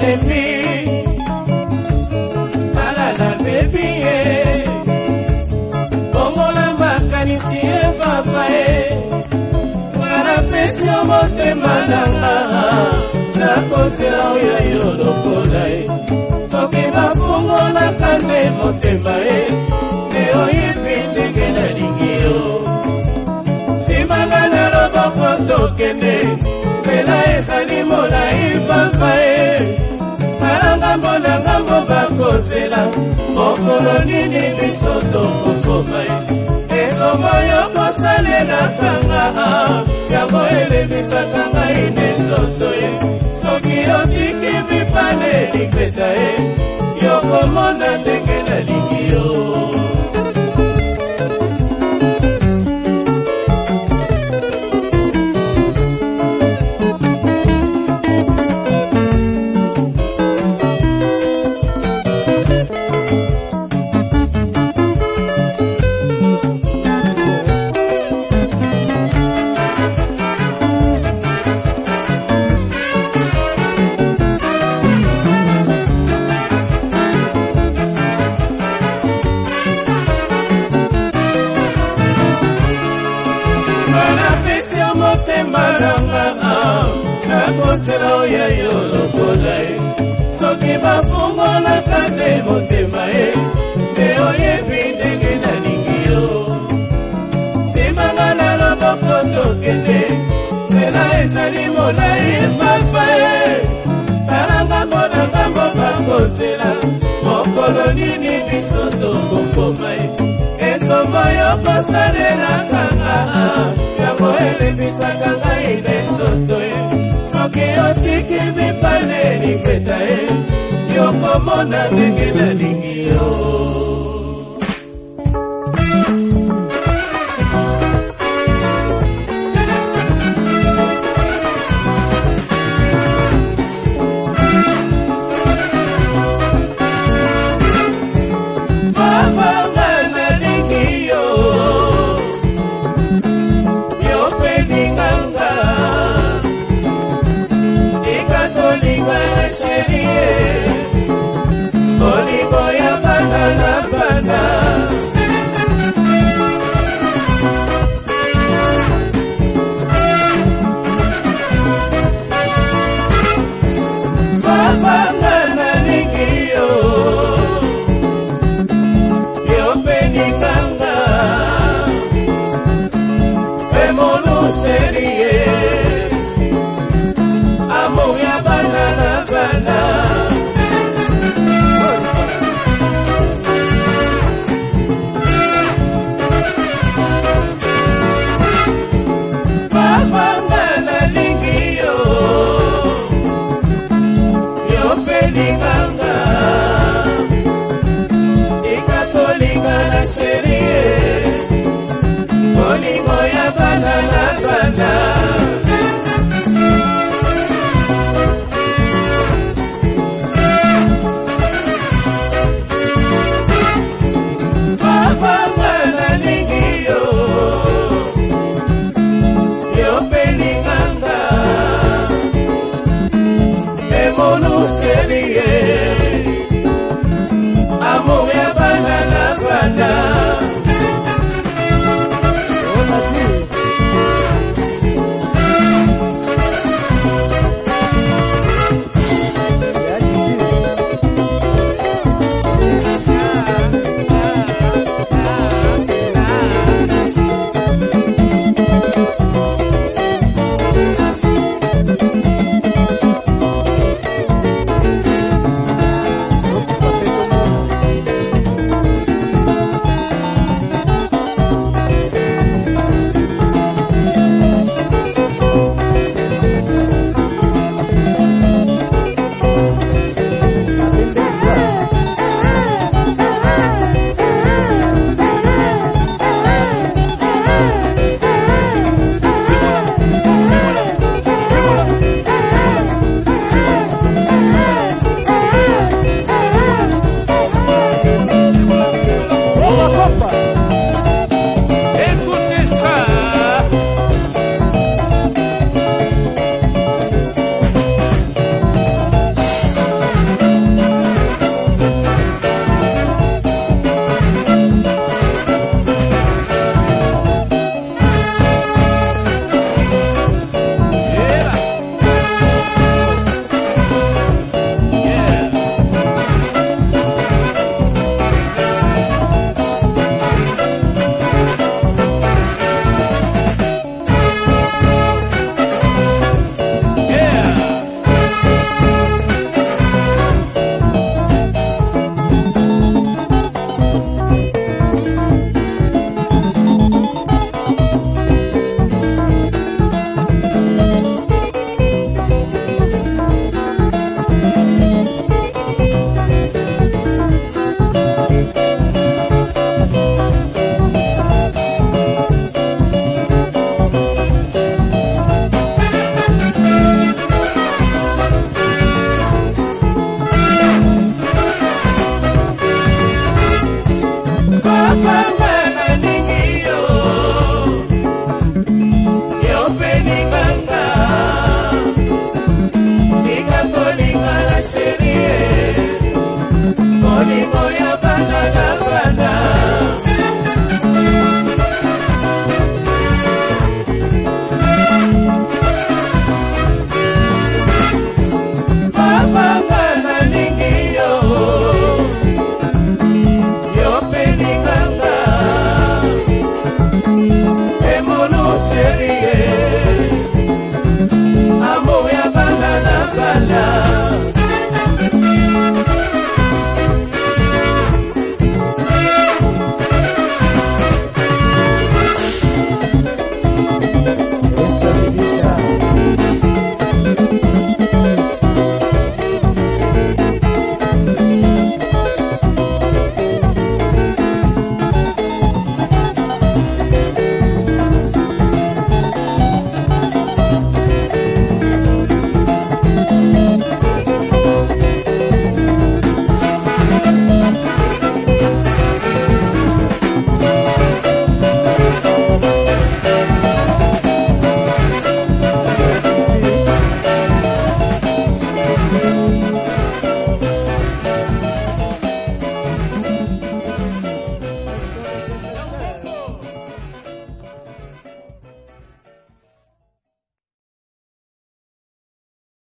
elembi alala bebi ye bongola makanisi evava ye wana pesi motema nanga nakozela oyo yo lokola ye soki bafungolaka nde motema ye nde oyebi ndenge nalingi yo simanga na loboko tokende nzela ezali molai papa ye tala ngambo na ngambo bakozela mokolo nini biso tokokoma ye ezombo yo kosalelaka nga yango elebisaka ngai ne nzoto ye soki otiki mipane likweta ye yokomona ndenge nalingi yo nakosela oya yo lokola ye soki bafungolaka nde motema ye nde oyebi ndenge nalingi yo simanga na loboko tokende nzela ezali molai papa ye tala ngambo na ngambo bakozela mokolo nini biso tokokoma ye ezombo yo kosalelaka nga yango elebisaka ngai ne nzoto ye soki otiki mipane likweta ye yokomona ndenge nalingi yo